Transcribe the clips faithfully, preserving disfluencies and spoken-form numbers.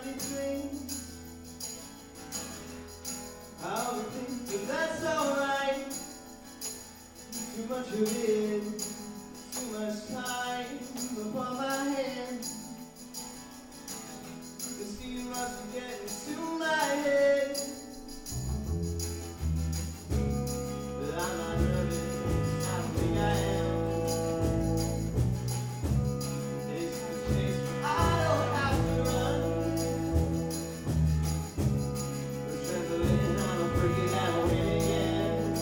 your dreams. I would think that that's alright. Too much of it, too much time upon my hands. You can see you must be getting to my head. But I'm not nervous, I don't think I am. It's the chase, but I don't have to run. We're trembling, I'm afraid that I'll win again.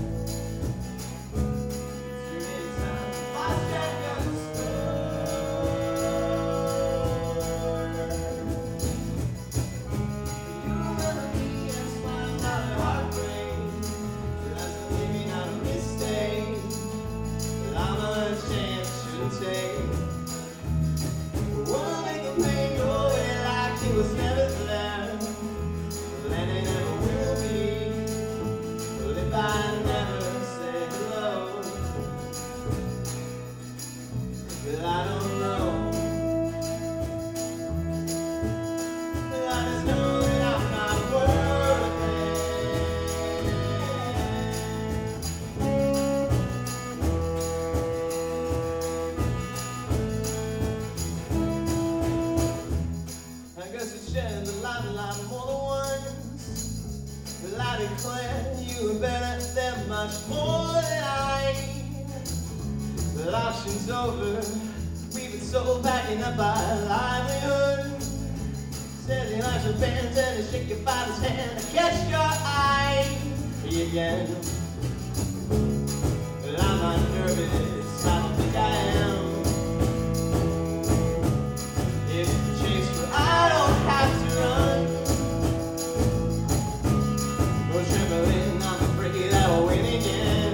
Too many times I lost track of the score. You remember me and smiled out at heartbreak. So that's a maybe not a mistake. But I'm a chance you'll take. We'll make the pain go away like it was never there. And it never will be. But if I never say hello, well, I don't know. Well, I just know that I'm not worth it. I guess it shed the light a lot more than once. Well, I declare you were better than much more than I. The auction's over. We've been sold, packing up our livelihood. Standing like a band and shake your father's hand. I catch your eye again. But I'm not nervous, I don't think I am. It's the chase, but I don't have to run. We're trembling, I'm afraid that I'll win again.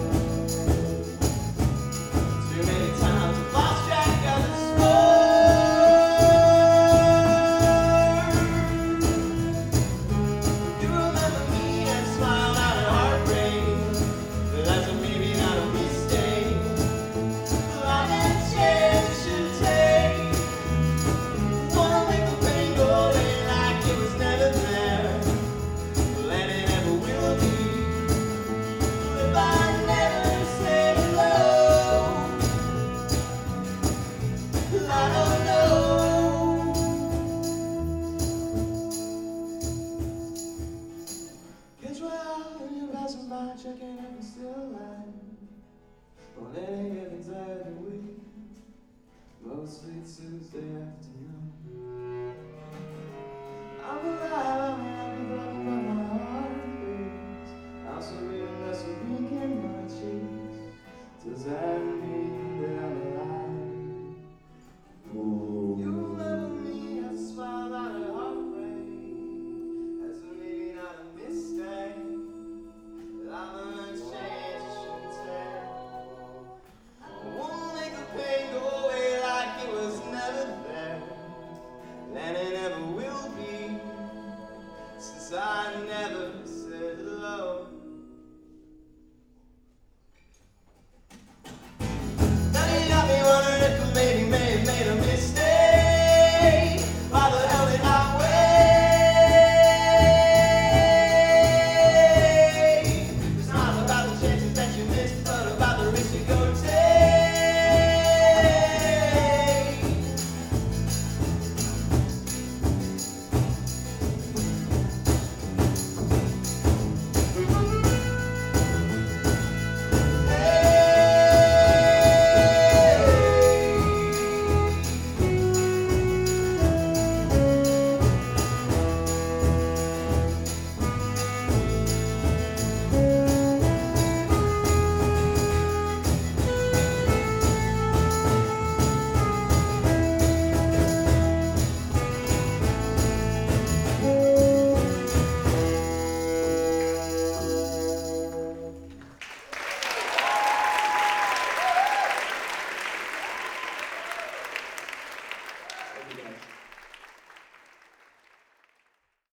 Too many times I've lost track of the score. You remember me and smiled out at heartbreak. But that's a maybe not a mistake. Well, I had a chance you should take. Wanna make the pain go away like it was never there. Well, and it never will be. Well, if I never say hello, well, I don't know. Catch my eye when you're passing by, checking if I'm still alive. On any given Saturday week, mostly Tuesday afternoon.